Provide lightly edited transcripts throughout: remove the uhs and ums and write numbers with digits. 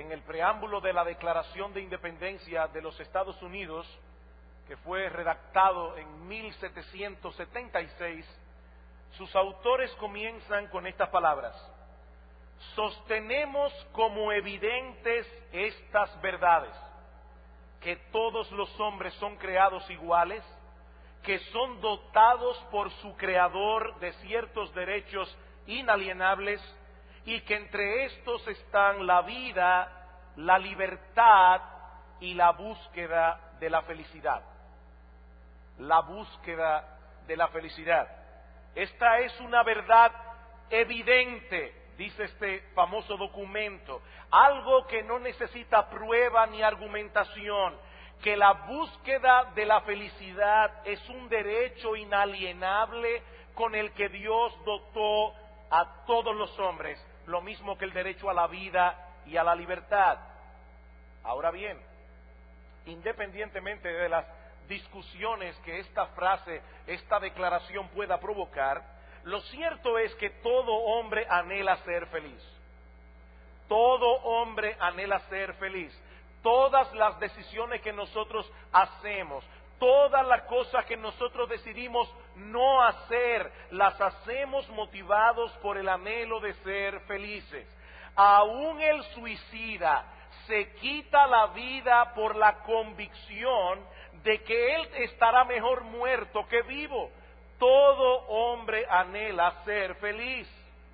en el preámbulo de la Declaración de Independencia de los Estados Unidos, que fue redactado en 1776, sus autores comienzan con estas palabras: sostenemos como evidentes estas verdades, que todos los hombres son creados iguales, que son dotados por su Creador de ciertos derechos inalienables, y que entre estos están la vida, la libertad y la búsqueda de la felicidad. La búsqueda de la felicidad. Esta es una verdad evidente, dice este famoso documento, algo que no necesita prueba ni argumentación, que la búsqueda de la felicidad es un derecho inalienable con el que Dios dotó a todos los hombres, lo mismo que el derecho a la vida y a la libertad. Ahora bien, independientemente de las discusiones que esta frase, esta declaración pueda provocar, lo cierto es que todo hombre anhela ser feliz. Todo hombre anhela ser feliz. Todas las decisiones que nosotros hacemos, todas las cosas que nosotros decidimos no hacer, las hacemos motivados por el anhelo de ser felices. Aún el suicida se quita la vida por la convicción de que él estará mejor muerto que vivo. Todo hombre anhela ser feliz.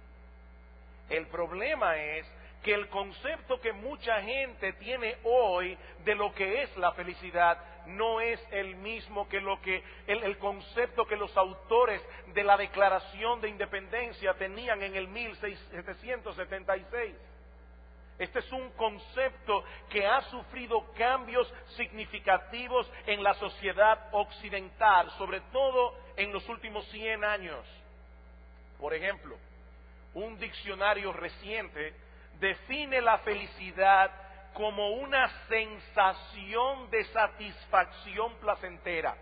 El problema es que el concepto que mucha gente tiene hoy de lo que es la felicidad no es el mismo que el concepto que los autores de la Declaración de Independencia tenían en el 1776. Este es un concepto que ha sufrido cambios significativos en la sociedad occidental, sobre todo en los últimos 100 años. Por ejemplo, un diccionario reciente define la felicidad como una sensación de satisfacción placentera.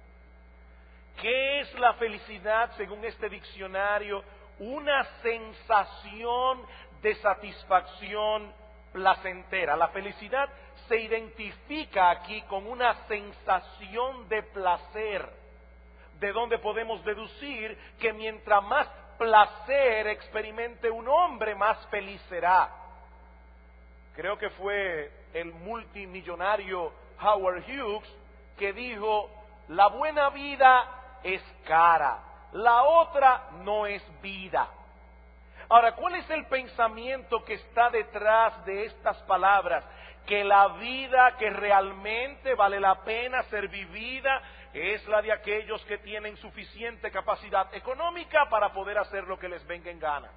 ¿Qué es la felicidad según este diccionario? Una sensación de satisfacción placentera. La felicidad se identifica aquí con una sensación de placer, de donde podemos deducir que mientras más placer experimente un hombre, más feliz será. Creo que fue el multimillonario Howard Hughes que dijo: la buena vida es cara, la otra no es vida. Ahora, ¿cuál es el pensamiento que está detrás de estas palabras? Que la vida que realmente vale la pena ser vivida es la de aquellos que tienen suficiente capacidad económica para poder hacer lo que les venga en gana.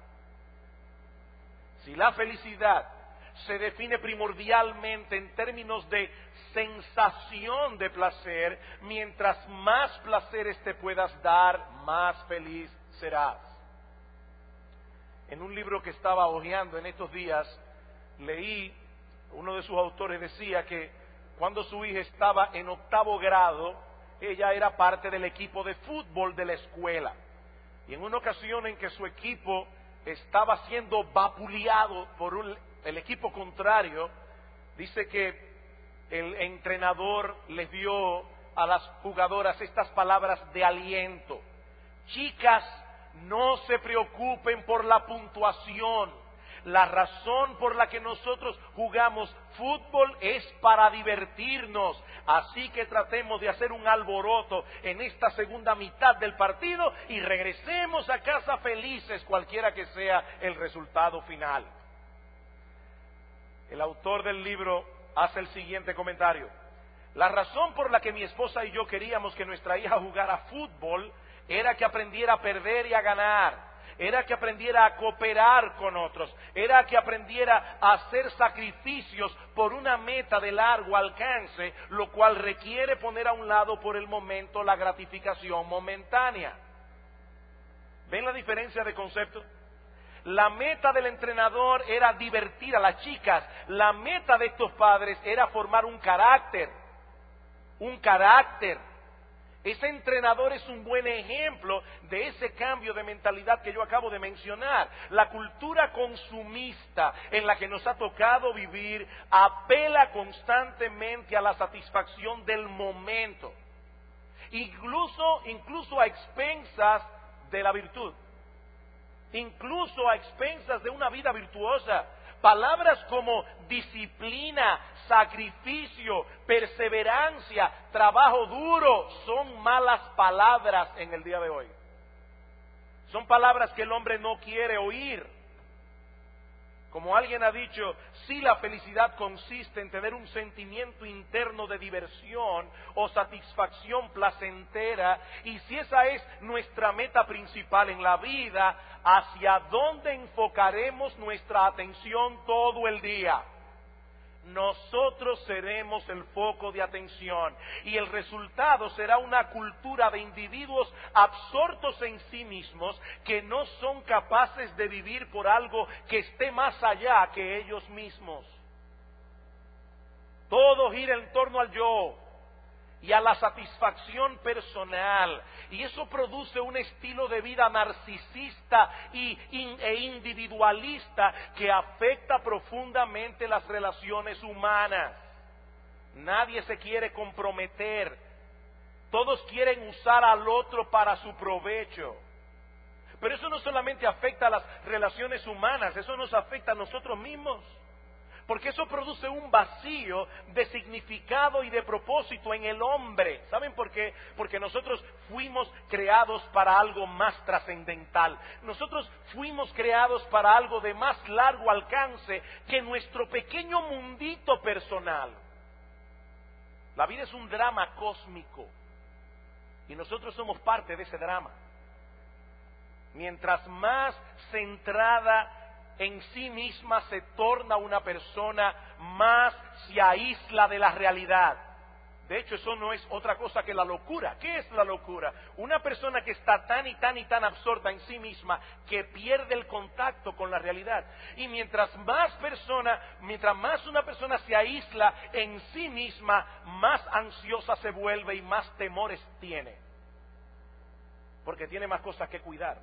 Si la felicidad se define primordialmente en términos de sensación de placer, mientras más placeres te puedas dar, más feliz serás. En un libro que estaba hojeando en estos días, leí, uno de sus autores decía que cuando su hija estaba en 8º grado, ella era parte del equipo de fútbol de la escuela. Y en una ocasión en que su equipo estaba siendo vapuleado por el equipo contrario, dice que el entrenador les dio a las jugadoras estas palabras de aliento: chicas, no se preocupen por la puntuación. La razón por la que nosotros jugamos fútbol es para divertirnos. Así que tratemos de hacer un alboroto en esta segunda mitad del partido y regresemos a casa felices, cualquiera que sea el resultado final. El autor del libro hace el siguiente comentario: la razón por la que mi esposa y yo queríamos que nuestra hija jugara fútbol era que aprendiera a perder y a ganar, era que aprendiera a cooperar con otros, era que aprendiera a hacer sacrificios por una meta de largo alcance, lo cual requiere poner a un lado por el momento la gratificación momentánea. ¿Ven la diferencia de concepto? La meta del entrenador era divertir a las chicas, la meta de estos padres era formar un carácter. Ese entrenador es un buen ejemplo de ese cambio de mentalidad que yo acabo de mencionar. La cultura consumista en la que nos ha tocado vivir apela constantemente a la satisfacción del momento, incluso a expensas de la virtud, incluso a expensas de una vida virtuosa. Palabras como disciplina, sacrificio, perseverancia, trabajo duro, son malas palabras en el día de hoy. Son palabras que el hombre no quiere oír. Como alguien ha dicho, si la felicidad consiste en tener un sentimiento interno de diversión o satisfacción placentera, y si esa es nuestra meta principal en la vida, ¿hacia dónde enfocaremos nuestra atención todo el día? Nosotros seremos el foco de atención y el resultado será una cultura de individuos absortos en sí mismos que no son capaces de vivir por algo que esté más allá que ellos mismos. Todo gira en torno al yo y a la satisfacción personal, y eso produce un estilo de vida narcisista e individualista que afecta profundamente las relaciones humanas. Nadie se quiere comprometer, todos quieren usar al otro para su provecho. Pero eso no solamente afecta a las relaciones humanas, eso nos afecta a nosotros mismos. Porque eso produce un vacío de significado y de propósito en el hombre. ¿Saben por qué? Porque nosotros fuimos creados para algo más trascendental. Nosotros fuimos creados para algo de más largo alcance que nuestro pequeño mundito personal. La vida es un drama cósmico y nosotros somos parte de ese drama. Mientras más centrada en sí misma se torna una persona, más se aísla de la realidad. De hecho, eso no es otra cosa que la locura. ¿Qué es la locura? Una persona que está tan y tan absorta en sí misma que pierde el contacto con la realidad. Y mientras más una persona se aísla en sí misma, más ansiosa se vuelve y más temores tiene. Porque tiene más cosas que cuidar.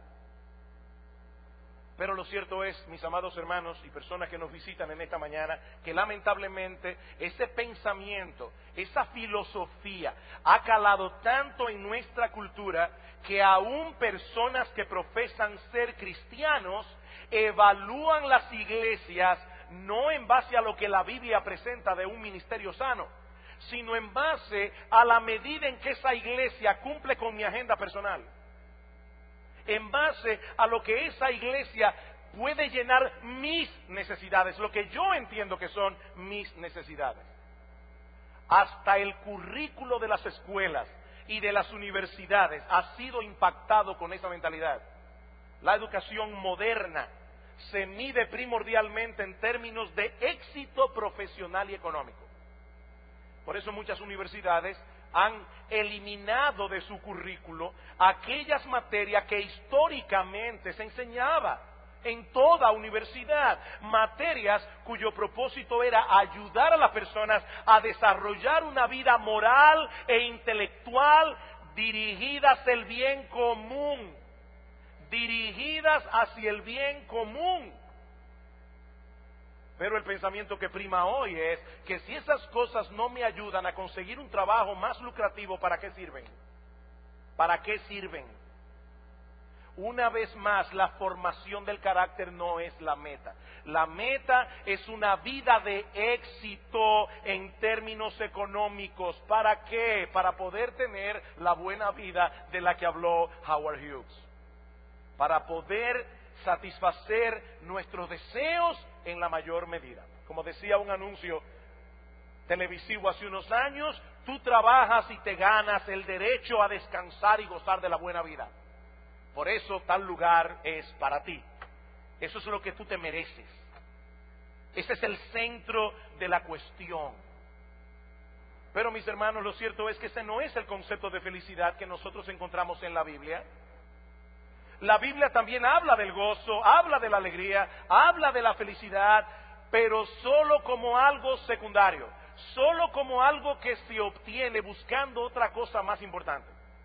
Pero lo cierto es, mis amados hermanos y personas que nos visitan en esta mañana, que lamentablemente ese pensamiento, esa filosofía ha calado tanto en nuestra cultura que aún personas que profesan ser cristianos evalúan las iglesias no en base a lo que la Biblia presenta de un ministerio sano, sino en base a la medida en que esa iglesia cumple con mi agenda personal. En base a lo que esa iglesia puede llenar mis necesidades, lo que yo entiendo que son mis necesidades. Hasta el currículo de las escuelas y de las universidades ha sido impactado con esa mentalidad. La educación moderna se mide primordialmente en términos de éxito profesional y económico. Por eso muchas universidades han eliminado de su currículo aquellas materias que históricamente se enseñaba en toda universidad, materias cuyo propósito era ayudar a las personas a desarrollar una vida moral e intelectual dirigidas hacia el bien común, dirigidas hacia el bien común. Pero el pensamiento que prima hoy es que si esas cosas no me ayudan a conseguir un trabajo más lucrativo, ¿para qué sirven? ¿Para qué sirven? Una vez más, la formación del carácter no es la meta. La meta es una vida de éxito en términos económicos. ¿Para qué? Para poder tener la buena vida de la que habló Howard Hughes. Para poder satisfacer nuestros deseos en la mayor medida. Como decía un anuncio televisivo hace unos años, tú trabajas y te ganas el derecho a descansar y gozar de la buena vida. Por eso tal lugar es para ti. Eso es lo que tú te mereces. Ese es el centro de la cuestión. Pero mis hermanos, lo cierto es que ese no es el concepto de felicidad que nosotros encontramos en la Biblia. La Biblia también habla del gozo, habla de la alegría, habla de la felicidad, pero solo como algo secundario, solo como algo que se obtiene buscando otra cosa más importante.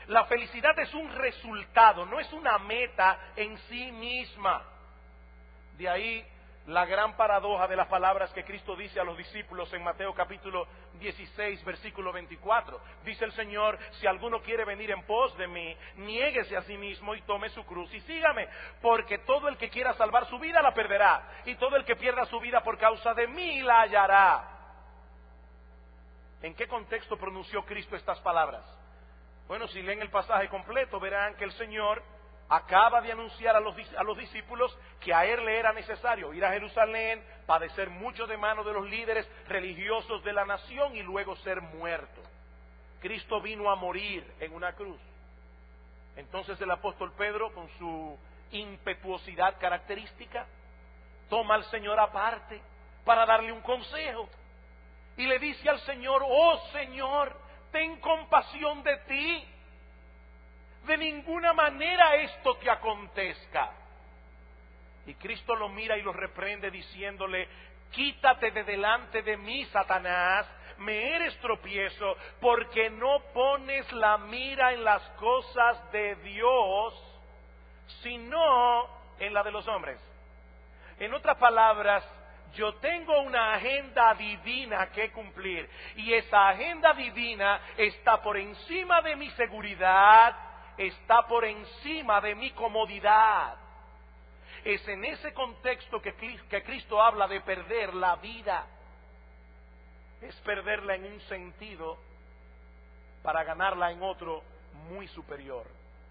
La felicidad es un resultado, no es una meta en sí misma. De ahí la gran paradoja de las palabras que Cristo dice a los discípulos en Mateo capítulo 16, versículo 24. Dice el Señor: si alguno quiere venir en pos de mí, niéguese a sí mismo y tome su cruz y sígame, porque todo el que quiera salvar su vida la perderá, y todo el que pierda su vida por causa de mí la hallará. ¿En qué contexto pronunció Cristo estas palabras? Bueno, si leen el pasaje completo, verán que el Señor acaba de anunciar a los discípulos que a Él le era necesario ir a Jerusalén, padecer mucho de mano de los líderes religiosos de la nación y luego ser muerto. Cristo vino a morir en una cruz. Entonces el apóstol Pedro, con su impetuosidad característica, toma al Señor aparte para darle un consejo. Y le dice al Señor: oh Señor, ten compasión de ti. De ninguna manera esto te acontezca. Y Cristo lo mira y lo reprende diciéndole: quítate de delante de mí, Satanás, me eres tropiezo, porque no pones la mira en las cosas de Dios, sino en la de los hombres. En otras palabras, yo tengo una agenda divina que cumplir, y esa agenda divina está por encima de mi seguridad, está por encima de mi comodidad. Es en ese contexto que Cristo habla de perder la vida. Es perderla en un sentido para ganarla en otro muy superior.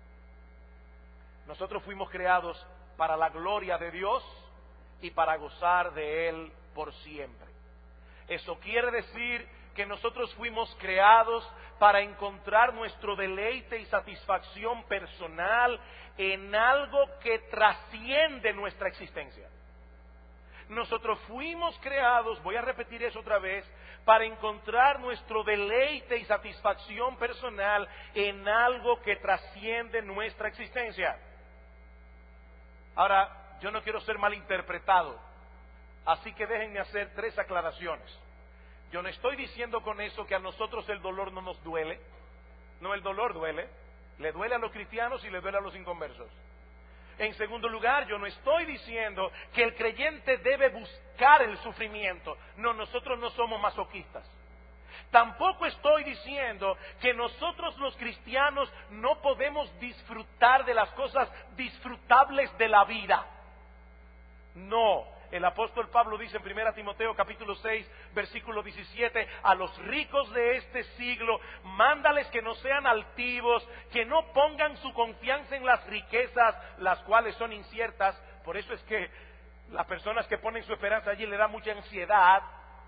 Nosotros fuimos creados para la gloria de Dios y para gozar de Él por siempre. Eso quiere decir que nosotros fuimos creados para encontrar nuestro deleite y satisfacción personal en algo que trasciende nuestra existencia. Nosotros fuimos creados, voy a repetir eso otra vez, para encontrar nuestro deleite y satisfacción personal en algo que trasciende nuestra existencia. Ahora, yo no quiero ser malinterpretado, así que déjenme hacer 3 aclaraciones. Yo no estoy diciendo con eso que a nosotros el dolor no nos duele. No, el dolor duele. Le duele a los cristianos y le duele a los inconversos. En segundo lugar, yo no estoy diciendo que el creyente debe buscar el sufrimiento. No, nosotros no somos masoquistas. Tampoco estoy diciendo que nosotros los cristianos no podemos disfrutar de las cosas disfrutables de la vida. No. El apóstol Pablo dice en 1 Timoteo capítulo 6, versículo 17, a los ricos de este siglo, mándales que no sean altivos, que no pongan su confianza en las riquezas, las cuales son inciertas. Por eso es que las personas que ponen su esperanza allí le da mucha ansiedad,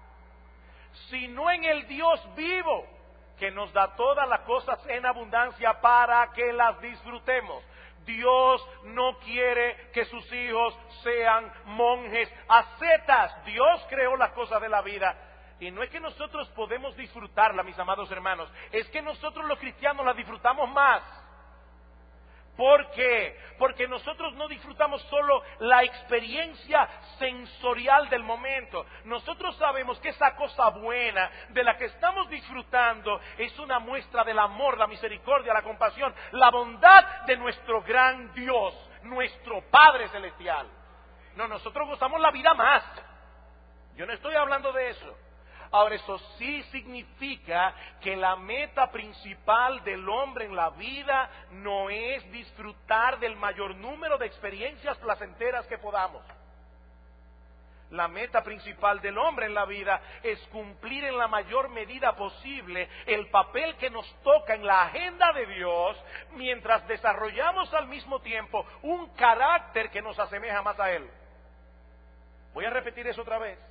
sino en el Dios vivo, que nos da todas las cosas en abundancia para que las disfrutemos. Dios no quiere que sus hijos sean monjes ascetas. Dios creó las cosas de la vida. Y no es que nosotros podemos disfrutarla, mis amados hermanos. Es que nosotros los cristianos la disfrutamos más. ¿Por qué? Porque nosotros no disfrutamos solo la experiencia sensorial del momento. Nosotros sabemos que esa cosa buena de la que estamos disfrutando es una muestra del amor, la misericordia, la compasión, la bondad de nuestro gran Dios, nuestro Padre Celestial. No, nosotros gozamos la vida más. Yo no estoy hablando de eso. Ahora, eso sí significa que la meta principal del hombre en la vida no es disfrutar del mayor número de experiencias placenteras que podamos. La meta principal del hombre en la vida es cumplir en la mayor medida posible el papel que nos toca en la agenda de Dios, mientras desarrollamos al mismo tiempo un carácter que nos asemeja más a Él. Voy a repetir eso otra vez.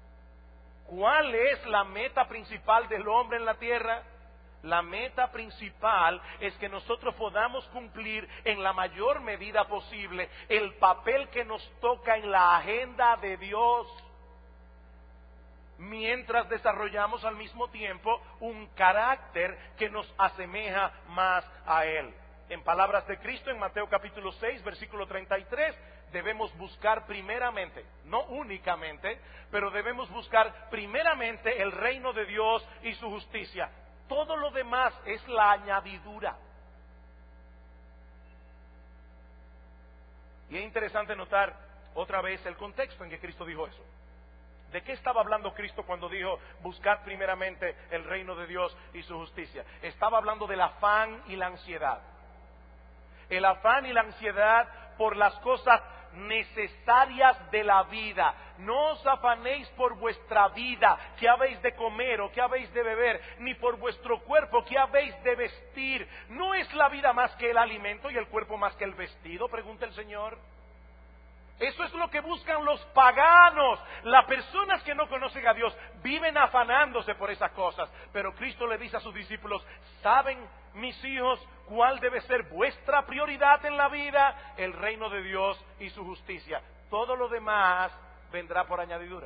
¿Cuál es la meta principal del hombre en la tierra? La meta principal es que nosotros podamos cumplir en la mayor medida posible el papel que nos toca en la agenda de Dios, mientras desarrollamos al mismo tiempo un carácter que nos asemeja más a Él. En palabras de Cristo, en Mateo capítulo 6, versículo 33, debemos buscar primeramente, no únicamente, pero debemos buscar primeramente el reino de Dios y su justicia. Todo lo demás es la añadidura. Y es interesante notar otra vez el contexto en que Cristo dijo eso. ¿De qué estaba hablando Cristo cuando dijo, buscad primeramente el reino de Dios y su justicia? Estaba hablando del afán y la ansiedad. El afán y la ansiedad por las cosas necesarias de la vida. No os afanéis por vuestra vida, qué habéis de comer o qué habéis de beber, ni por vuestro cuerpo, qué habéis de vestir. ¿No es la vida más que el alimento y el cuerpo más que el vestido?, pregunta el Señor. Eso es lo que buscan los paganos. Las personas que no conocen a Dios viven afanándose por esas cosas. Pero Cristo le dice a sus discípulos, ¿saben, mis hijos, cuál debe ser vuestra prioridad en la vida? El reino de Dios y su justicia. Todo lo demás vendrá por añadidura.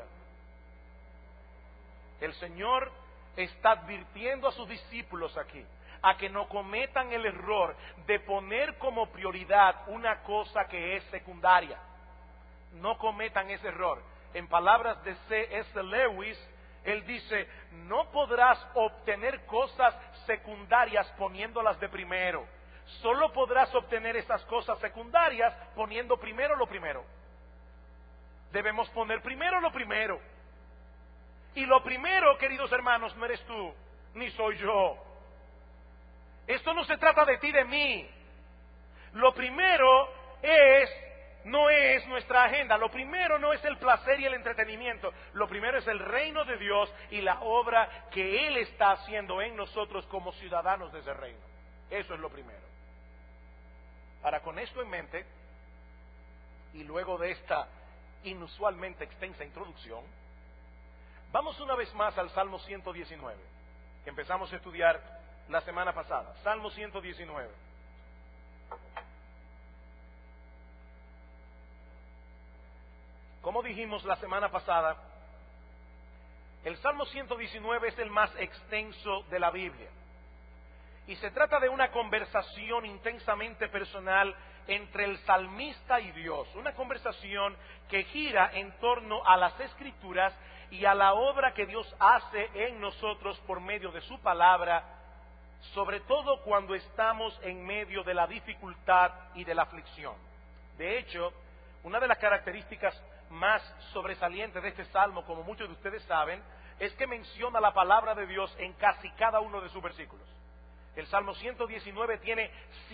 El Señor está advirtiendo a sus discípulos aquí a que no cometan el error de poner como prioridad una cosa que es secundaria. No cometan ese error. En palabras de C.S. Lewis, él dice, no podrás obtener cosas secundarias poniéndolas de primero. Solo podrás obtener esas cosas secundarias poniendo primero lo primero. Debemos poner primero lo primero. Y lo primero, queridos hermanos, no eres tú, ni soy yo. Esto no se trata de ti, de mí. Lo primero no es nuestra agenda. Lo primero no es el placer y el entretenimiento. Lo primero es el reino de Dios y la obra que Él está haciendo en nosotros como ciudadanos de ese reino. Eso es lo primero. Ahora, con esto en mente, y luego de esta inusualmente extensa introducción, vamos una vez más al Salmo 119, que empezamos a estudiar la semana pasada. Salmo 119. Como dijimos la semana pasada, el Salmo 119 es el más extenso de la Biblia. Y se trata de una conversación intensamente personal entre el salmista y Dios. Una conversación que gira en torno a las Escrituras y a la obra que Dios hace en nosotros por medio de su palabra, sobre todo cuando estamos en medio de la dificultad y de la aflicción. De hecho, una de las características más sobresalientes de este salmo, como muchos de ustedes saben, es que menciona la palabra de Dios en casi cada uno de sus versículos. El Salmo 119 tiene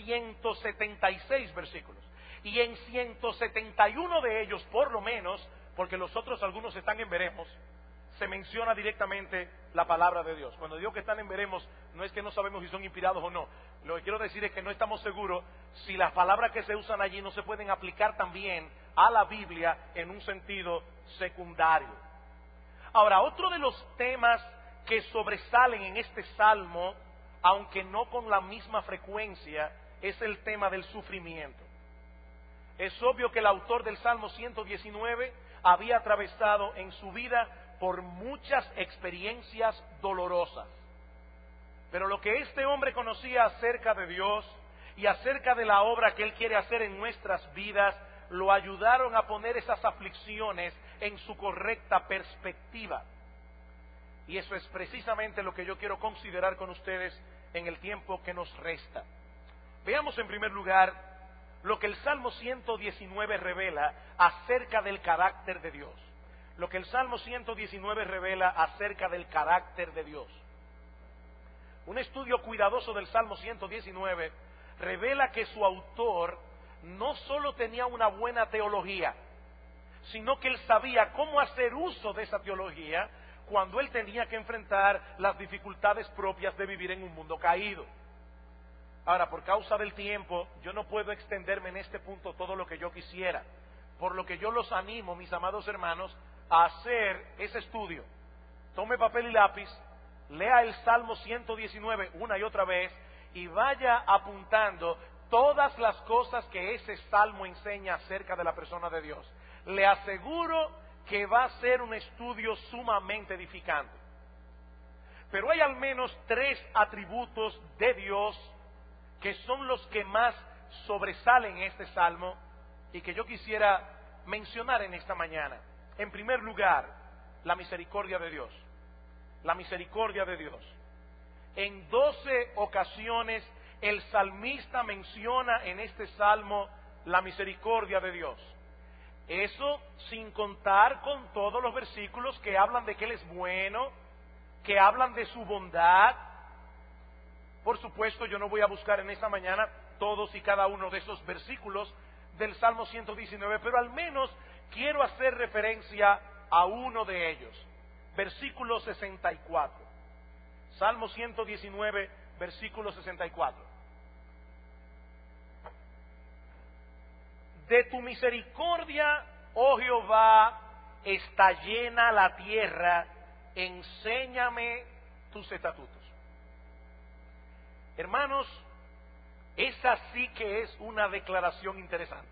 176 versículos. Y en 171 de ellos, por lo menos, porque los otros algunos están en veremos, se menciona directamente la palabra de Dios. Cuando digo que están en veremos, no es que no sabemos si son inspirados o no. Lo que quiero decir es que no estamos seguros si las palabras que se usan allí no se pueden aplicar también a la Biblia en un sentido secundario. Ahora, otro de los temas que sobresalen en este salmo, aunque no con la misma frecuencia, es el tema del sufrimiento. Es obvio que el autor del Salmo 119 había atravesado en su vida por muchas experiencias dolorosas. Pero lo que este hombre conocía acerca de Dios y acerca de la obra que Él quiere hacer en nuestras vidas, lo ayudaron a poner esas aflicciones en su correcta perspectiva. Y eso es precisamente lo que yo quiero considerar con ustedes en el tiempo que nos resta. Veamos en primer lugar lo que el Salmo 119 revela acerca del carácter de Dios. Lo que el Salmo 119 revela acerca del carácter de Dios. Un estudio cuidadoso del Salmo 119 revela que su autor no solo tenía una buena teología, sino que él sabía cómo hacer uso de esa teología cuando él tenía que enfrentar las dificultades propias de vivir en un mundo caído. Ahora, por causa del tiempo, yo no puedo extenderme en este punto todo lo que yo quisiera, por lo que yo los animo, mis amados hermanos, a hacer ese estudio. Tome papel y lápiz, lea el Salmo 119 una y otra vez y vaya apuntando todas las cosas que ese salmo enseña acerca de la persona de Dios. Le aseguro que va a ser un estudio sumamente edificante. Pero hay al menos 3 atributos de Dios que son los que más sobresalen en este salmo y que yo quisiera mencionar en esta mañana. En primer lugar, la misericordia de Dios. La misericordia de Dios. En 12 ocasiones el salmista menciona en este salmo la misericordia de Dios. Eso sin contar con todos los versículos que hablan de que Él es bueno, que hablan de su bondad. Por supuesto, yo no voy a buscar en esta mañana todos y cada uno de esos versículos del Salmo 119, pero al menos quiero hacer referencia a uno de ellos. Versículo 64. Salmo 119, versículo 64. De tu misericordia, oh Jehová, está llena la tierra, enséñame tus estatutos. Hermanos, esa sí que es una declaración interesante.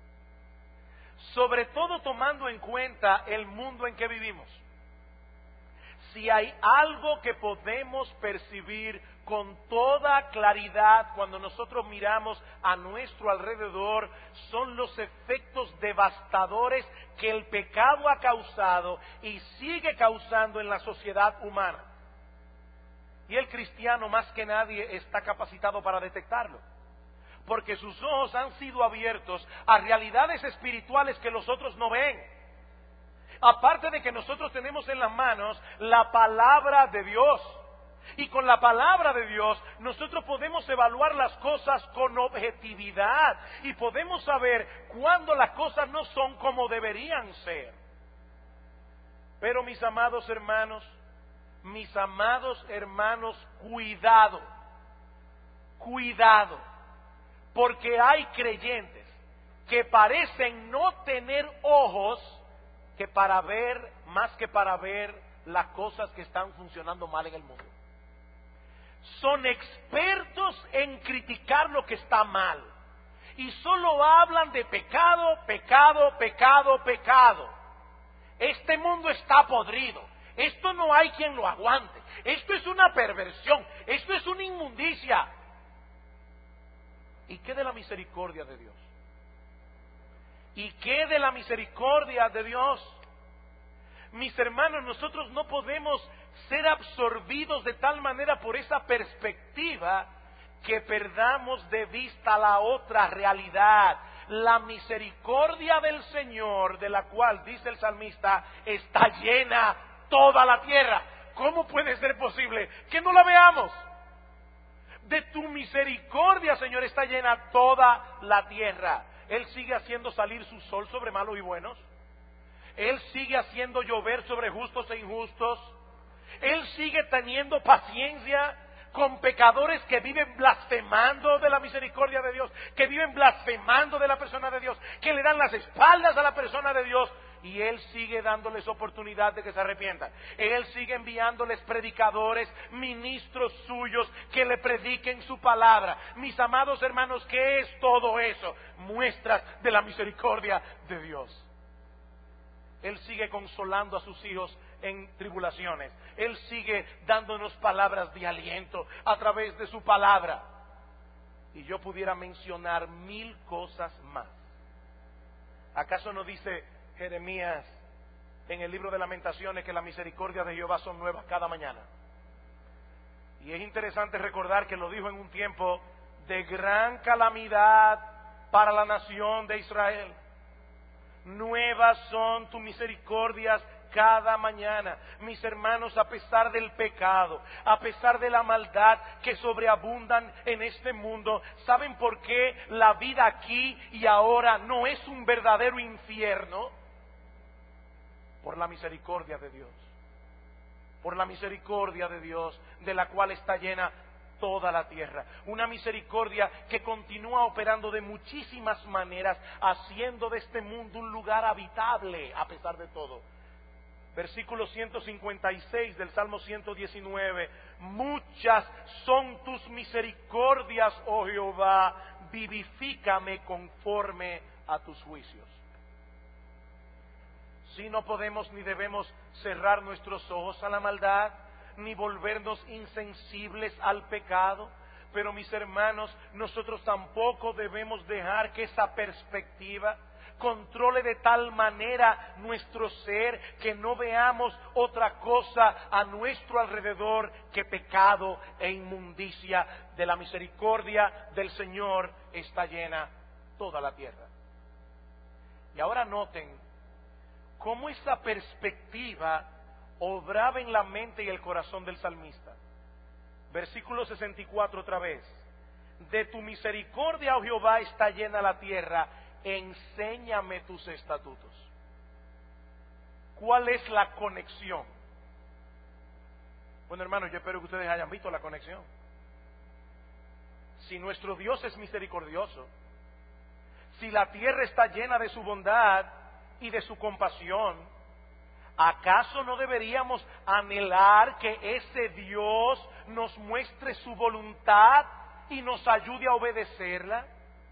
Sobre todo tomando en cuenta el mundo en que vivimos. Si hay algo que podemos percibir con toda claridad cuando nosotros miramos a nuestro alrededor, son los efectos devastadores que el pecado ha causado y sigue causando en la sociedad humana. Y el cristiano más que nadie está capacitado para detectarlo, porque sus ojos han sido abiertos a realidades espirituales que los otros no ven. Aparte de que nosotros tenemos en las manos la palabra de Dios, y con la palabra de Dios nosotros podemos evaluar las cosas con objetividad y podemos saber cuándo las cosas no son como deberían ser. Pero mis amados hermanos, cuidado, porque hay creyentes que parecen no tener ojos más que para ver las cosas que están funcionando mal en el mundo. Son expertos en criticar lo que está mal y solo hablan de pecado, pecado, pecado, pecado. Este mundo está podrido, esto no hay quien lo aguante, esto es una perversión, esto es una inmundicia. ¿Y qué de la misericordia de Dios? ¿Y qué de la misericordia de Dios? Mis hermanos, nosotros no podemos ser absorbidos de tal manera por esa perspectiva que perdamos de vista la otra realidad. La misericordia del Señor, de la cual dice el salmista, está llena toda la tierra. ¿Cómo puede ser posible que no la veamos? De tu misericordia, Señor, está llena toda la tierra. Él sigue haciendo salir su sol sobre malos y buenos. Él sigue haciendo llover sobre justos e injustos. Él sigue teniendo paciencia con pecadores que viven blasfemando de la misericordia de Dios, que viven blasfemando de la persona de Dios, que le dan las espaldas a la persona de Dios. Y Él sigue dándoles oportunidad de que se arrepientan. Él sigue enviándoles predicadores, ministros suyos que le prediquen su palabra. Mis amados hermanos, ¿qué es todo eso? Muestras de la misericordia de Dios. Él sigue consolando a sus hijos en tribulaciones. Él sigue dándonos palabras de aliento a través de su palabra. Y yo pudiera mencionar 1000 cosas más. ¿Acaso no dice Jeremías en el libro de Lamentaciones que la misericordia de Jehová son nuevas cada mañana? Y es interesante recordar que lo dijo en un tiempo de gran calamidad para la nación de Israel. Nuevas son tus misericordias cada mañana. Mis hermanos, a pesar del pecado, a pesar de la maldad que sobreabundan en este mundo, ¿saben por qué la vida aquí y ahora no es un verdadero infierno? Por la misericordia de Dios. Por la misericordia de Dios, de la cual está llena toda la tierra. Una misericordia que continúa operando de muchísimas maneras, haciendo de este mundo un lugar habitable a pesar de todo. Versículo 156 del Salmo 119. Muchas son tus misericordias, oh Jehová, vivifícame conforme a tus juicios. Si no podemos ni debemos cerrar nuestros ojos a la maldad, ni volvernos insensibles al pecado, pero mis hermanos, nosotros tampoco debemos dejar que esa perspectiva controle de tal manera nuestro ser que no veamos otra cosa a nuestro alrededor que pecado e inmundicia. De la misericordia del Señor está llena toda la tierra. Y ahora noten cómo esa perspectiva obraba en la mente y el corazón del salmista. Versículo 64 otra vez. De tu misericordia, oh Jehová, está llena la tierra, enséñame tus estatutos. ¿Cuál es la conexión? Bueno, hermanos, yo espero que ustedes hayan visto la conexión. Si nuestro Dios es misericordioso, si la tierra está llena de su bondad y de su compasión, ¿acaso no deberíamos anhelar que ese Dios nos muestre su voluntad y nos ayude a obedecerla?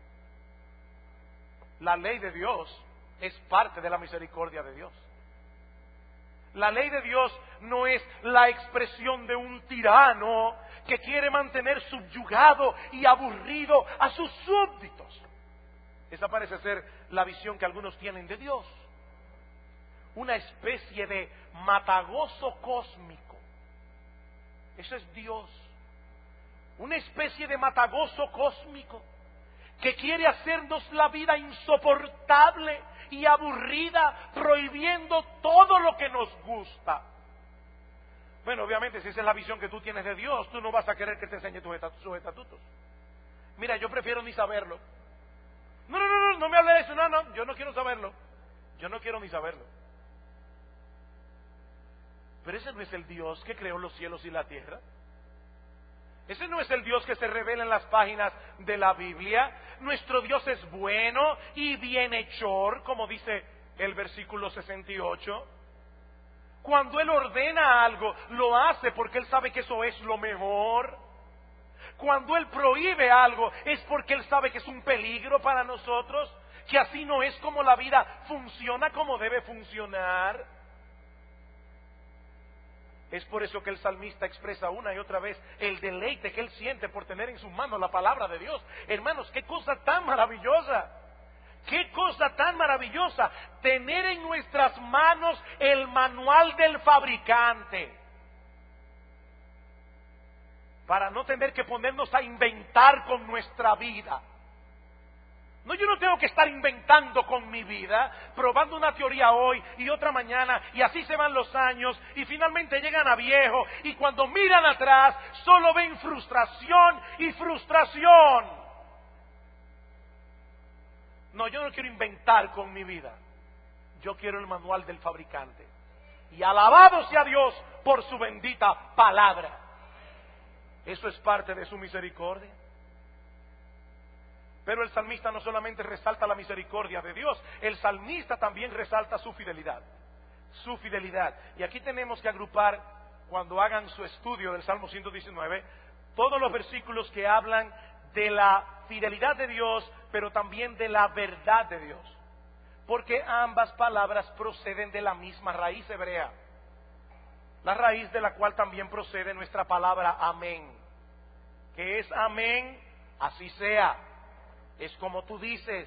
La ley de Dios es parte de la misericordia de Dios. La ley de Dios no es la expresión de un tirano que quiere mantener subyugado y aburrido a sus súbditos. Esa parece ser la visión que algunos tienen de Dios. Una especie de matagozo cósmico. Eso es Dios. Una especie de matagozo cósmico que quiere hacernos la vida insoportable y aburrida, prohibiendo todo lo que nos gusta. Bueno, obviamente, si esa es la visión que tú tienes de Dios, tú no vas a querer que te enseñe sus estatutos. Mira, yo prefiero ni saberlo. No me hable de eso, no, yo no quiero saberlo. Yo no quiero ni saberlo. Pero ese no es el Dios que creó los cielos y la tierra. Ese no es el Dios que se revela en las páginas de la Biblia. Nuestro Dios es bueno y bienhechor, como dice el versículo 68. Cuando Él ordena algo, lo hace porque Él sabe que eso es lo mejor. Cuando Él prohíbe algo, es porque Él sabe que es un peligro para nosotros, que así no es como la vida funciona como debe funcionar. Es por eso que el salmista expresa una y otra vez el deleite que él siente por tener en sus manos la palabra de Dios. Hermanos, qué cosa tan maravillosa. Qué cosa tan maravillosa tener en nuestras manos el manual del fabricante. Para no tener que ponernos a inventar con nuestra vida. No, yo no tengo que estar inventando con mi vida, probando una teoría hoy y otra mañana, y así se van los años, y finalmente llegan a viejo, y cuando miran atrás, solo ven frustración y frustración. No, yo no quiero inventar con mi vida, yo quiero el manual del fabricante. Y alabado sea Dios por su bendita palabra. Eso es parte de su misericordia. Pero el salmista no solamente resalta la misericordia de Dios, el salmista también resalta su fidelidad. Su fidelidad. Y aquí tenemos que agrupar, cuando hagan su estudio del Salmo 119, todos los versículos que hablan de la fidelidad de Dios, pero también de la verdad de Dios. Porque ambas palabras proceden de la misma raíz hebrea. La raíz de la cual también procede nuestra palabra amén. Que es amén, así sea. Es como tú dices.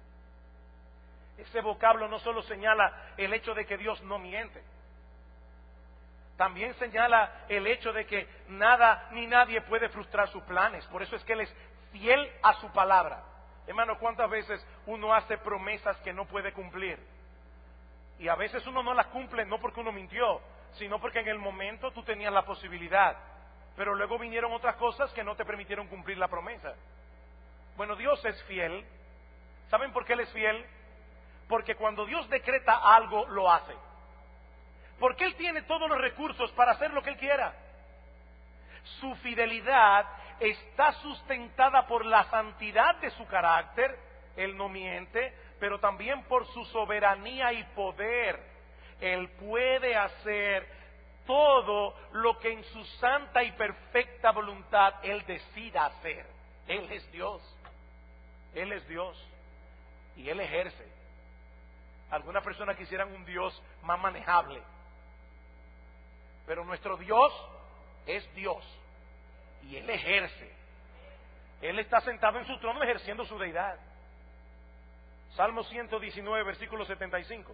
Ese vocablo no solo señala el hecho de que Dios no miente, también señala el hecho de que nada ni nadie puede frustrar sus planes. Por eso es que Él es fiel a su palabra. Hermano, ¿cuántas veces uno hace promesas que no puede cumplir? Y a veces uno no las cumple no porque uno mintió, sino porque en el momento tú tenías la posibilidad, pero luego vinieron otras cosas que no te permitieron cumplir la promesa. Bueno, Dios es fiel. ¿Saben por qué Él es fiel? Porque cuando Dios decreta algo, lo hace. Porque Él tiene todos los recursos para hacer lo que Él quiera. Su fidelidad está sustentada por la santidad de su carácter. Él no miente, pero también por su soberanía y poder. Él puede hacer todo lo que en su santa y perfecta voluntad Él decida hacer. Él es Dios. Él es Dios y Él ejerce. Algunas personas quisieran un Dios más manejable, pero nuestro Dios es Dios y Él ejerce. Él está sentado en su trono ejerciendo su deidad. Salmo 119, versículo 75.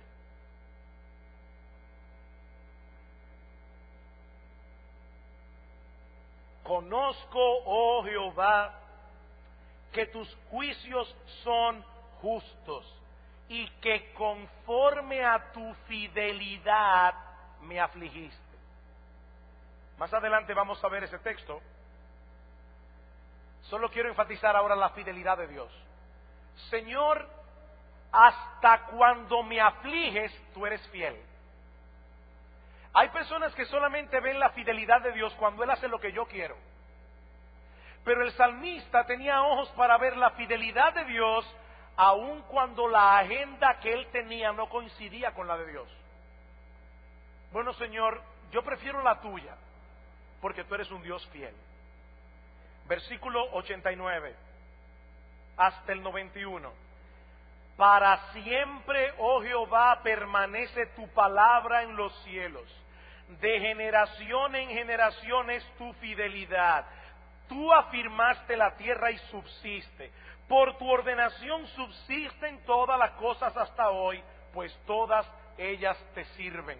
Conozco, oh Jehová, que tus juicios son justos, y que conforme a tu fidelidad me afligiste. Más adelante vamos a ver ese texto. Solo quiero enfatizar ahora la fidelidad de Dios. Señor, hasta cuando me afliges, tú eres fiel. Hay personas que solamente ven la fidelidad de Dios cuando Él hace lo que yo quiero. Pero el salmista tenía ojos para ver la fidelidad de Dios, aun cuando la agenda que él tenía no coincidía con la de Dios. Bueno, Señor, yo prefiero la tuya, porque tú eres un Dios fiel. Versículo 89 hasta el 91. Para siempre, oh Jehová, permanece tu palabra en los cielos. De generación en generación es tu fidelidad. Tú afirmaste la tierra y subsiste. Por tu ordenación subsisten todas las cosas hasta hoy, pues todas ellas te sirven.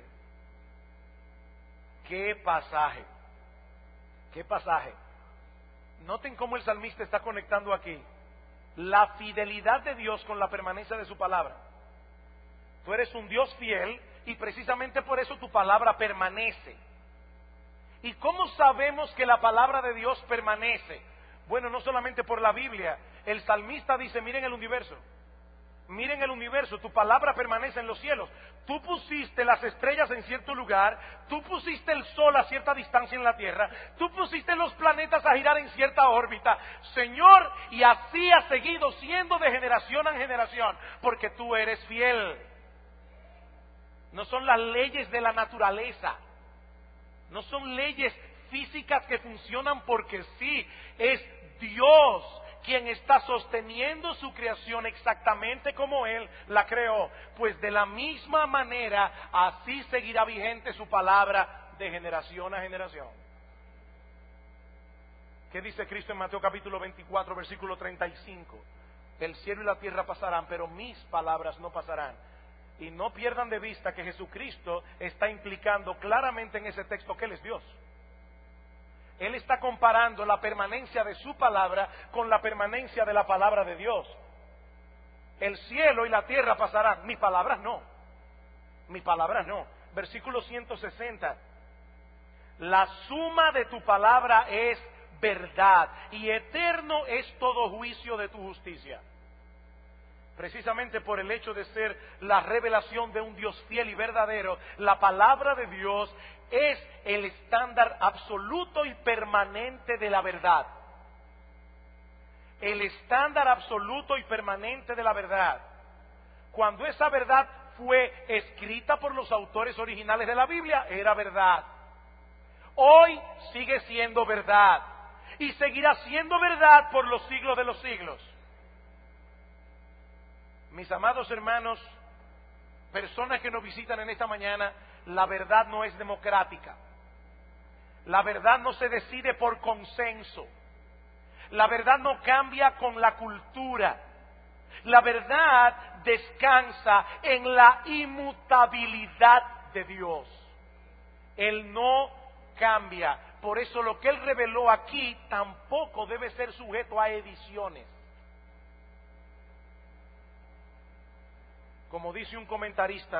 ¡Qué pasaje! ¡Qué pasaje! Noten cómo el salmista está conectando aquí la fidelidad de Dios con la permanencia de su palabra. Tú eres un Dios fiel y precisamente por eso tu palabra permanece. ¿Y cómo sabemos que la palabra de Dios permanece? Bueno, no solamente por la Biblia. El salmista dice, miren el universo, tu palabra permanece en los cielos. Tú pusiste las estrellas en cierto lugar, tú pusiste el sol a cierta distancia en la tierra, tú pusiste los planetas a girar en cierta órbita, Señor, y así ha seguido siendo de generación en generación, porque tú eres fiel. No son las leyes de la naturaleza, no son leyes físicas que funcionan porque sí, es Dios quien está sosteniendo su creación exactamente como Él la creó. Pues de la misma manera, así seguirá vigente su palabra de generación a generación. ¿Qué dice Cristo en Mateo capítulo 24, versículo 35? El cielo y la tierra pasarán, pero mis palabras no pasarán. Y no pierdan de vista que Jesucristo está implicando claramente en ese texto que Él es Dios. Él está comparando la permanencia de su palabra con la permanencia de la palabra de Dios. El cielo y la tierra pasarán, mis palabras no. Mis palabras no. Versículo 160. La suma de tu palabra es verdad y eterno es todo juicio de tu justicia. Precisamente por el hecho de ser la revelación de un Dios fiel y verdadero, la palabra de Dios es el estándar absoluto y permanente de la verdad. El estándar absoluto y permanente de la verdad. Cuando esa verdad fue escrita por los autores originales de la Biblia, era verdad. Hoy sigue siendo verdad y seguirá siendo verdad por los siglos de los siglos. Mis amados hermanos, personas que nos visitan en esta mañana, la verdad no es democrática. La verdad no se decide por consenso. La verdad no cambia con la cultura. La verdad descansa en la inmutabilidad de Dios. Él no cambia. Por eso lo que Él reveló aquí tampoco debe ser sujeto a ediciones. Como dice un comentarista,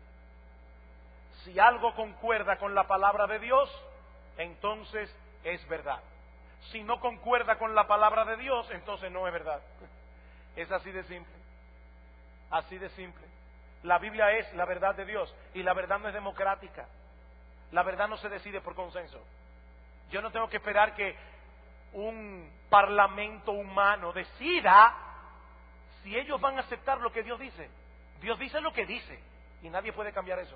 si algo concuerda con la palabra de Dios, entonces es verdad. Si no concuerda con la palabra de Dios, entonces no es verdad. Es así de simple. Así de simple. La Biblia es la verdad de Dios y la verdad no es democrática. La verdad no se decide por consenso. Yo no tengo que esperar que un parlamento humano decida si ellos van a aceptar lo que Dios dice. Dios dice lo que dice y nadie puede cambiar eso.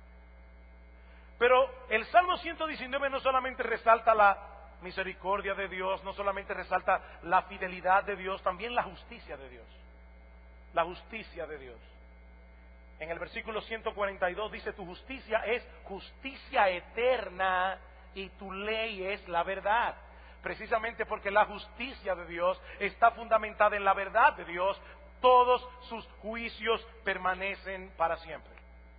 Pero el Salmo 119 no solamente resalta la misericordia de Dios, no solamente resalta la fidelidad de Dios, también la justicia de Dios. La justicia de Dios. En el versículo 142 dice, tu justicia es justicia eterna y tu ley es la verdad. Precisamente porque la justicia de Dios está fundamentada en la verdad de Dios, todos sus juicios permanecen para siempre.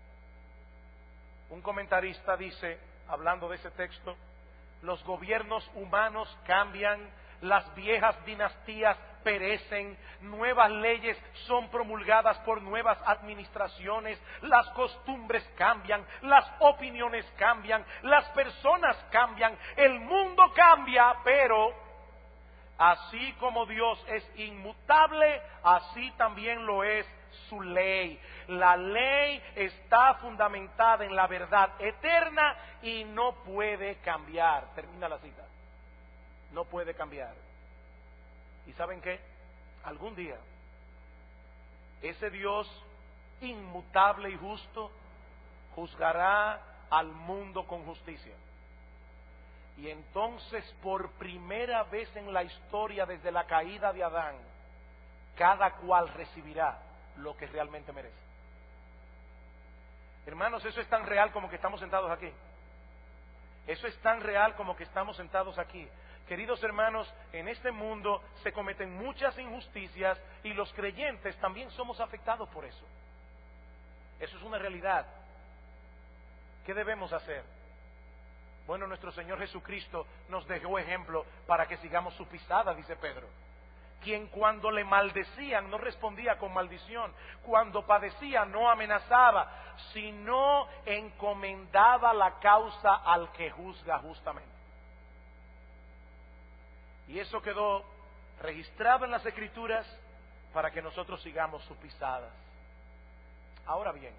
Un comentarista dice, hablando de ese texto, los gobiernos humanos cambian, las viejas dinastías perecen, nuevas leyes son promulgadas por nuevas administraciones, las costumbres cambian, las opiniones cambian, las personas cambian, el mundo cambia, pero así como Dios es inmutable, así también lo es su ley. La ley está fundamentada en la verdad eterna y no puede cambiar. Termina la cita. No puede cambiar. ¿Y saben qué? Algún día, ese Dios inmutable y justo juzgará al mundo con justicia. Y entonces, por primera vez en la historia desde la caída de Adán, cada cual recibirá lo que realmente merece. Hermanos, eso es tan real como que estamos sentados aquí. Eso es tan real como que estamos sentados aquí. Queridos hermanos, en este mundo se cometen muchas injusticias y los creyentes también somos afectados por eso. Eso es una realidad. ¿Qué debemos hacer? Bueno, nuestro Señor Jesucristo nos dejó ejemplo para que sigamos su pisada, dice Pedro. Quien cuando le maldecían no respondía con maldición, cuando padecía no amenazaba, sino encomendaba la causa al que juzga justamente. Y eso quedó registrado en las Escrituras para que nosotros sigamos sus pisadas. Ahora bien,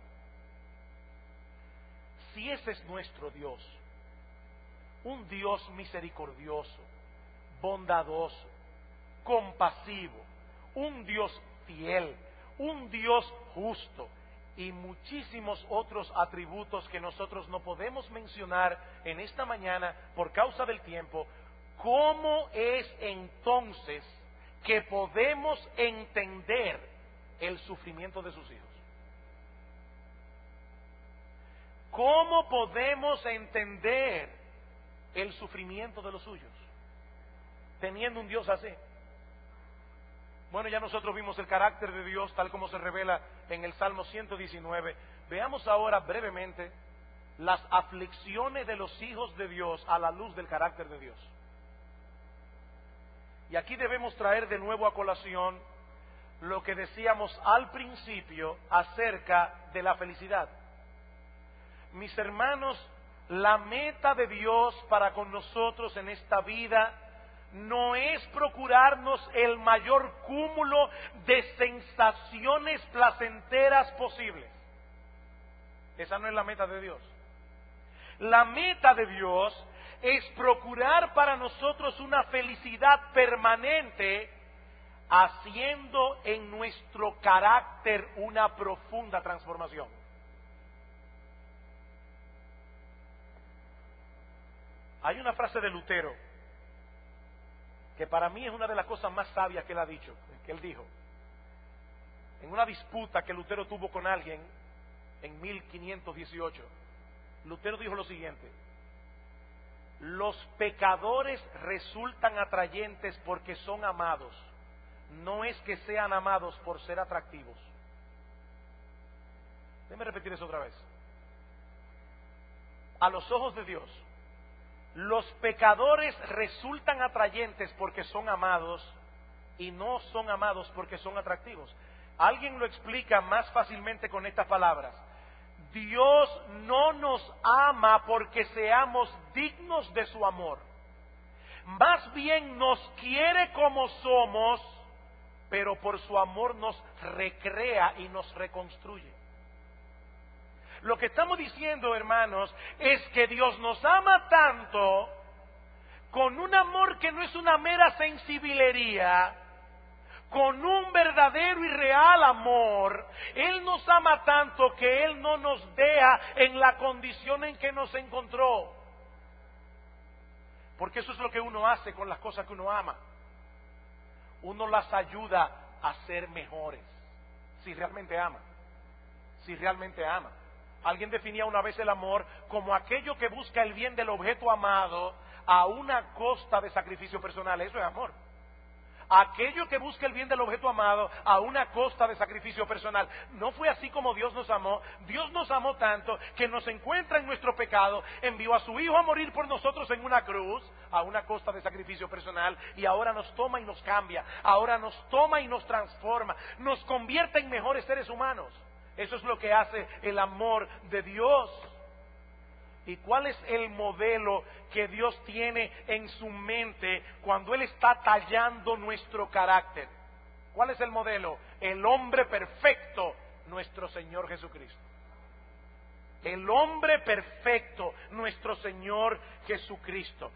si ese es nuestro Dios, un Dios misericordioso, bondadoso, compasivo, un Dios fiel, un Dios justo y muchísimos otros atributos que nosotros no podemos mencionar en esta mañana por causa del tiempo, ¿cómo es entonces que podemos entender el sufrimiento de sus hijos? ¿Cómo podemos entender el sufrimiento de los suyos teniendo un Dios así? Bueno, ya nosotros vimos el carácter de Dios tal como se revela en el Salmo 119. Veamos ahora brevemente las aflicciones de los hijos de Dios a la luz del carácter de Dios. Y aquí debemos traer de nuevo a colación lo que decíamos al principio acerca de la felicidad. Mis hermanos, la meta de Dios para con nosotros en esta vida no es procurarnos el mayor cúmulo de sensaciones placenteras posibles. Esa no es la meta de Dios. La meta de Dios es procurar para nosotros una felicidad permanente, haciendo en nuestro carácter una profunda transformación. Hay una frase de Lutero que para mí es una de las cosas más sabias que él ha dicho, que él dijo en una disputa que Lutero tuvo con alguien en 1518. Lutero dijo lo siguiente: los pecadores resultan atrayentes porque son amados, no es que sean amados por ser atractivos. Déjeme repetir eso otra vez. A los ojos de Dios, los pecadores resultan atrayentes porque son amados y no son amados porque son atractivos. Alguien lo explica más fácilmente con estas palabras: Dios no nos ama porque seamos dignos de su amor. Más bien nos quiere como somos, pero por su amor nos recrea y nos reconstruye. Lo que estamos diciendo, hermanos, es que Dios nos ama tanto, con un amor que no es una mera sensibilería, con un verdadero y real amor. Él nos ama tanto que Él no nos deja en la condición en que nos encontró. Porque eso es lo que uno hace con las cosas que uno ama. Uno las ayuda a ser mejores, si realmente ama. Si realmente ama. Alguien definía una vez el amor como aquello que busca el bien del objeto amado a una costa de sacrificio personal. Eso es amor. aquello que busca el bien del objeto amado a una costa de sacrificio personal. No fue así como Dios nos amó. Dios nos amó tanto que nos encuentra en nuestro pecado, envió a su Hijo a morir por nosotros en una cruz, a una costa de sacrificio personal, y ahora nos toma y nos cambia, ahora nos toma y nos transforma, nos convierte en mejores seres humanos. Eso es lo que hace el amor de Dios. ¿Y cuál es el modelo que Dios tiene en su mente cuando Él está tallando nuestro carácter? ¿Cuál es el modelo? El hombre perfecto, nuestro Señor Jesucristo. El hombre perfecto, nuestro Señor Jesucristo.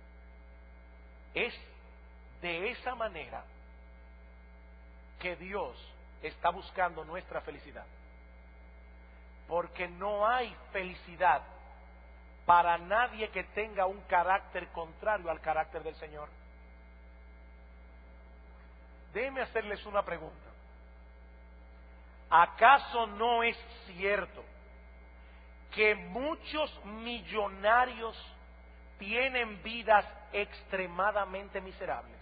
Es de esa manera que Dios está buscando nuestra felicidad. Porque no hay felicidad para nadie que tenga un carácter contrario al carácter del Señor. Déjenme hacerles una pregunta. ¿Acaso no es cierto que muchos millonarios tienen vidas extremadamente miserables?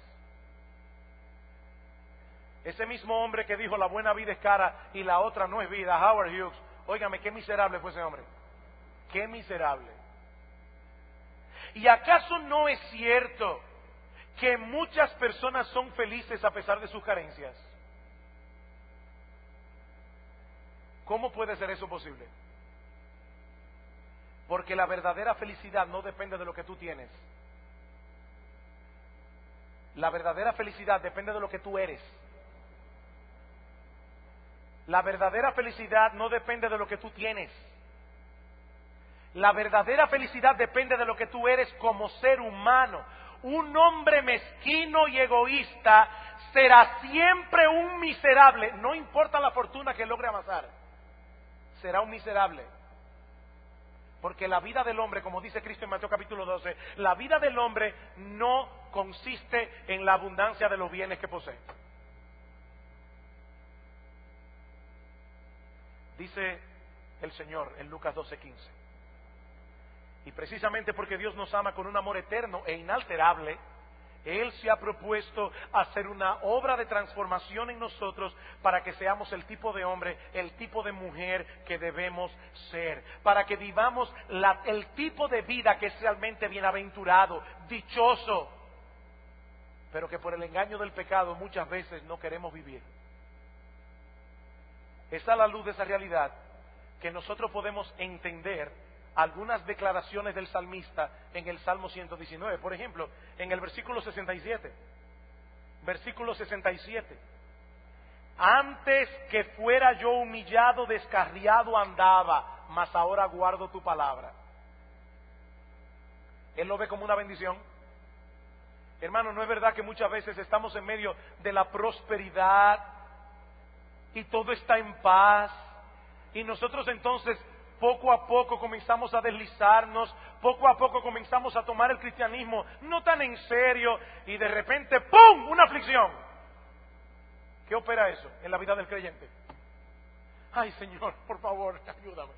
Ese mismo hombre que dijo la buena vida es cara y la otra no es vida, Howard Hughes, óigame, qué miserable fue ese hombre. Qué miserable. ¿Y acaso no es cierto que muchas personas son felices a pesar de sus carencias? ¿Cómo puede ser eso posible? Porque la verdadera felicidad no depende de lo que tú tienes. La verdadera felicidad depende de lo que tú eres. La verdadera felicidad no depende de lo que tú tienes. La verdadera felicidad depende de lo que tú eres como ser humano. Un hombre mezquino y egoísta será siempre un miserable, no importa la fortuna que logre amasar, será un miserable. Porque la vida del hombre, como dice Cristo en Mateo capítulo 12, la vida del hombre no consiste en la abundancia de los bienes que posee. Dice el Señor en Lucas 12:15. Y precisamente porque Dios nos ama con un amor eterno e inalterable, Él se ha propuesto hacer una obra de transformación en nosotros para que seamos el tipo de hombre, el tipo de mujer que debemos ser, para que vivamos el tipo de vida que es realmente bienaventurado, dichoso, pero que por el engaño del pecado muchas veces no queremos vivir. Es a la luz de esa realidad que nosotros podemos entender algunas declaraciones del salmista en el Salmo 119. Por ejemplo, en el versículo 67. Versículo 67. Antes que fuera yo humillado, descarriado andaba, mas ahora guardo tu palabra. Él lo ve como una bendición. Hermano, ¿no es verdad que muchas veces estamos en medio de la prosperidad y todo está en paz? Y nosotros entonces poco a poco comenzamos a deslizarnos, poco a poco comenzamos a tomar el cristianismo no tan en serio y de repente ¡pum!, una aflicción. ¿Qué opera eso en la vida del creyente? Ay, Señor, por favor, ayúdame.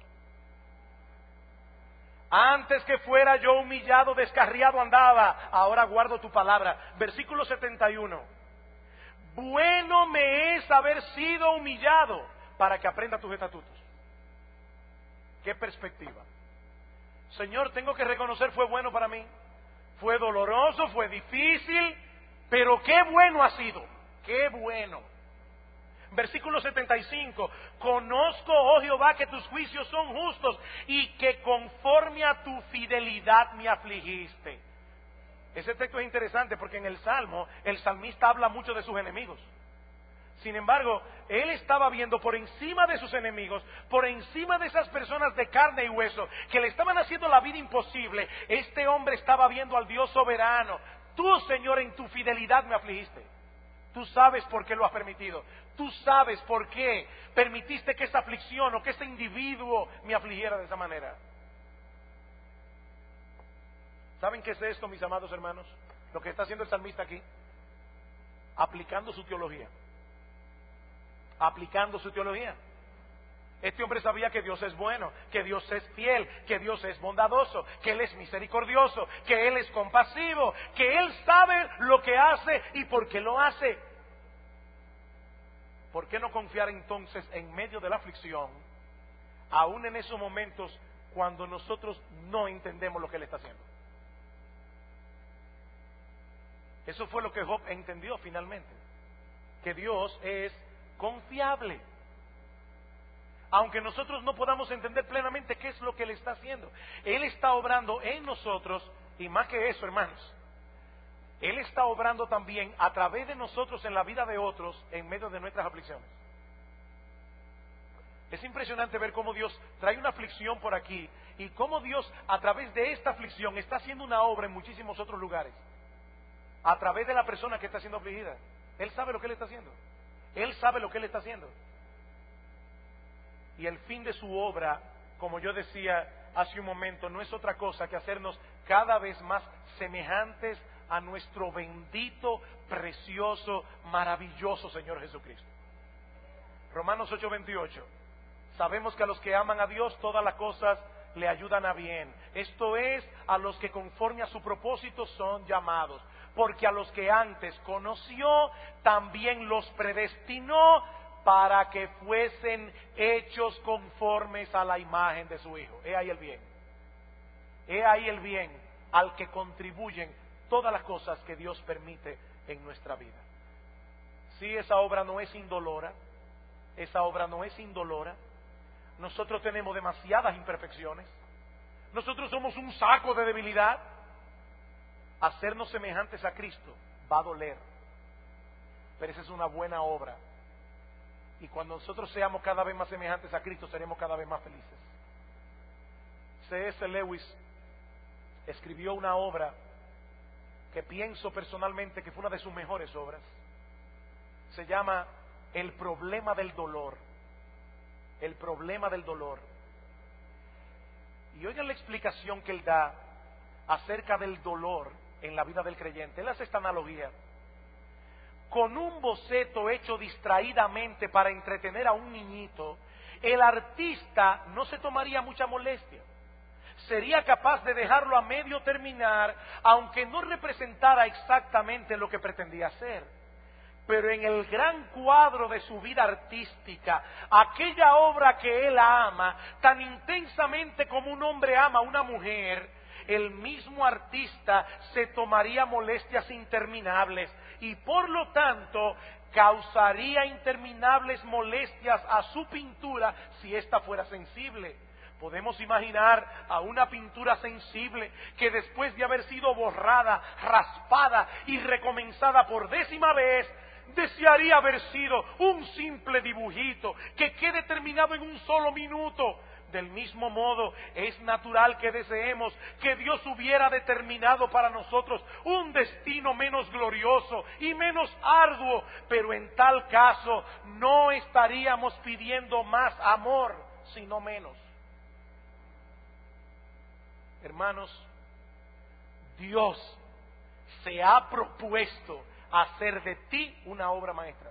Antes que fuera yo humillado, descarriado andaba, ahora guardo tu palabra. Versículo 71. Bueno me es haber sido humillado para que aprenda tus estatutos. ¿Qué perspectiva? Señor, tengo que reconocer, fue bueno para mí. Fue doloroso, fue difícil, pero qué bueno ha sido. Qué bueno. Versículo 75. Conozco, oh Jehová, que tus juicios son justos y que conforme a tu fidelidad me afligiste. Ese texto es interesante porque en el Salmo, el salmista habla mucho de sus enemigos. Sin embargo, él estaba viendo por encima de sus enemigos, por encima de esas personas de carne y hueso que le estaban haciendo la vida imposible. Este hombre estaba viendo al Dios soberano. Tú, Señor, en tu fidelidad me afligiste. Tú sabes por qué lo has permitido. Tú sabes por qué permitiste que esa aflicción o que ese individuo me afligiera de esa manera. ¿Saben qué es esto, mis amados hermanos? Lo que está haciendo el salmista aquí. Aplicando su teología. Aplicando su teología. Este hombre sabía que Dios es bueno, que Dios es fiel, que Dios es bondadoso, que Él es misericordioso, que Él es compasivo, que Él sabe lo que hace y por qué lo hace. ¿Por qué no confiar entonces en medio de la aflicción, aún en esos momentos cuando nosotros no entendemos lo que Él está haciendo? Eso fue lo que Job entendió finalmente, que Dios es confiable. Aunque nosotros no podamos entender plenamente qué es lo que Él está haciendo, Él está obrando en nosotros, y más que eso, hermanos, Él está obrando también a través de nosotros en la vida de otros en medio de nuestras aflicciones. Es impresionante ver cómo Dios trae una aflicción por aquí y cómo Dios a través de esta aflicción está haciendo una obra en muchísimos otros lugares. A través de la persona que está siendo afligida. Él sabe lo que Él está haciendo. Él sabe lo que Él está haciendo. Y el fin de su obra, como yo decía hace un momento, no es otra cosa que hacernos cada vez más semejantes a nuestro bendito, precioso, maravilloso Señor Jesucristo. Romanos 8:28. Sabemos que a los que aman a Dios todas las cosas le ayudan a bien. Esto es, a los que conforme a su propósito son llamados. Porque a los que antes conoció, también los predestinó para que fuesen hechos conformes a la imagen de su Hijo. He ahí el bien. He ahí el bien al que contribuyen todas las cosas que Dios permite en nuestra vida. Si esa obra no es indolora, esa obra no es indolora. Nosotros tenemos demasiadas imperfecciones. Nosotros somos un saco de debilidad. Hacernos semejantes a Cristo va a doler, pero esa es una buena obra. Y cuando nosotros seamos cada vez más semejantes a Cristo, seremos cada vez más felices. C.S. Lewis escribió una obra que pienso personalmente que fue una de sus mejores obras. Se llama El problema del dolor. El problema del dolor. Y oigan la explicación que él da acerca del dolor en la vida del creyente. Él hace esta analogía. Con un boceto hecho distraídamente para entretener a un niñito, el artista no se tomaría mucha molestia. Sería capaz de dejarlo a medio terminar, aunque no representara exactamente lo que pretendía hacer. Pero en el gran cuadro de su vida artística, aquella obra que él ama tan intensamente como un hombre ama a una mujer, el mismo artista se tomaría molestias interminables y por lo tanto causaría interminables molestias a su pintura si ésta fuera sensible. Podemos imaginar a una pintura sensible que después de haber sido borrada, raspada y recomenzada por 10ª vez, desearía haber sido un simple dibujito que quede terminado en un solo minuto. Del mismo modo, es natural que deseemos que Dios hubiera determinado para nosotros un destino menos glorioso y menos arduo, pero en tal caso no estaríamos pidiendo más amor, sino menos. Hermanos, Dios se ha propuesto hacer de ti una obra maestra.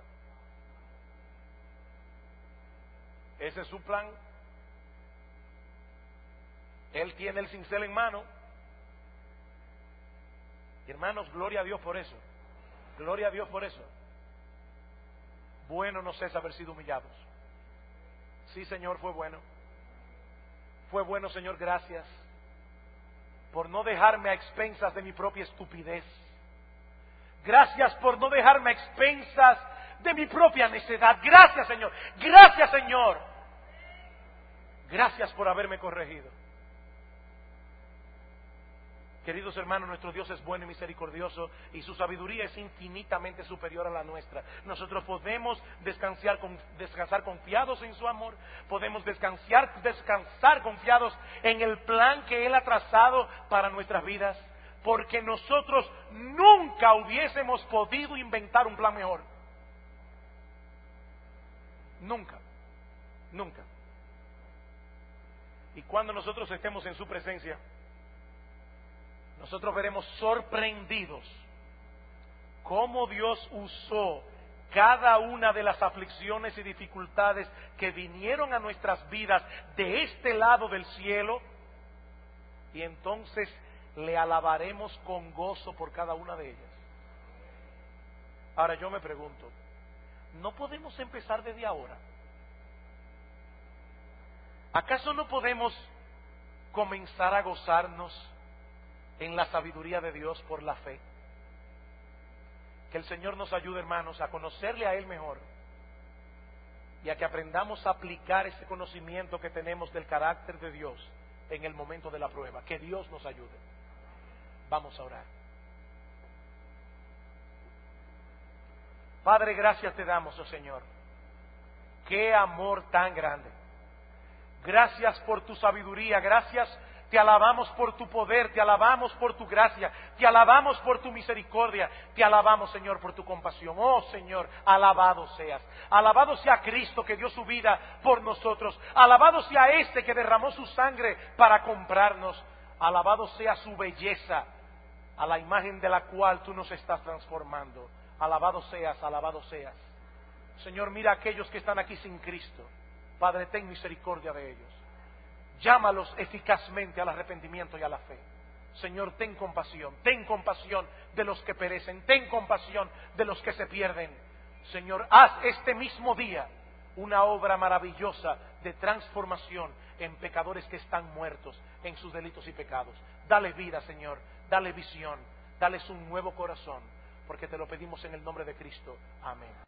Ese es su plan. Él tiene el cincel en mano. Y hermanos, gloria a Dios por eso. Gloria a Dios por eso. Bueno nos es haber sido humillados. Sí, Señor, fue bueno. Fue bueno, Señor, gracias por no dejarme a expensas de mi propia estupidez. Gracias por no dejarme a expensas de mi propia necedad. Gracias, Señor. Gracias, Señor. Gracias por haberme corregido. Queridos hermanos, nuestro Dios es bueno y misericordioso y su sabiduría es infinitamente superior a la nuestra. Nosotros podemos descansar confiados en su amor, podemos descansar confiados en el plan que Él ha trazado para nuestras vidas, porque nosotros nunca hubiésemos podido inventar un plan mejor. Nunca, nunca. Y cuando nosotros estemos en su presencia, nosotros veremos sorprendidos cómo Dios usó cada una de las aflicciones y dificultades que vinieron a nuestras vidas de este lado del cielo, y entonces le alabaremos con gozo por cada una de ellas. Ahora yo me pregunto, ¿no podemos empezar desde ahora? ¿Acaso no podemos comenzar a gozarnos en la sabiduría de Dios por la fe? Que el Señor nos ayude, hermanos, a conocerle a Él mejor y a que aprendamos a aplicar ese conocimiento que tenemos del carácter de Dios en el momento de la prueba. Que Dios nos ayude. Vamos a orar. Padre, gracias te damos, oh Señor. Qué amor tan grande. Gracias por tu sabiduría, gracias, te alabamos por tu poder, te alabamos por tu gracia, te alabamos por tu misericordia, te alabamos, Señor, por tu compasión. Oh Señor, alabado seas. Alabado sea Cristo que dio su vida por nosotros. Alabado sea este que derramó su sangre para comprarnos. Alabado sea su belleza, a la imagen de la cual tú nos estás transformando. Alabado seas, alabado seas. Señor, mira a aquellos que están aquí sin Cristo. Padre, ten misericordia de ellos. Llámalos eficazmente al arrepentimiento y a la fe. Señor, ten compasión de los que perecen, ten compasión de los que se pierden. Señor, haz este mismo día una obra maravillosa de transformación en pecadores que están muertos en sus delitos y pecados. Dale vida, Señor, dale visión, dales un nuevo corazón, porque te lo pedimos en el nombre de Cristo. Amén.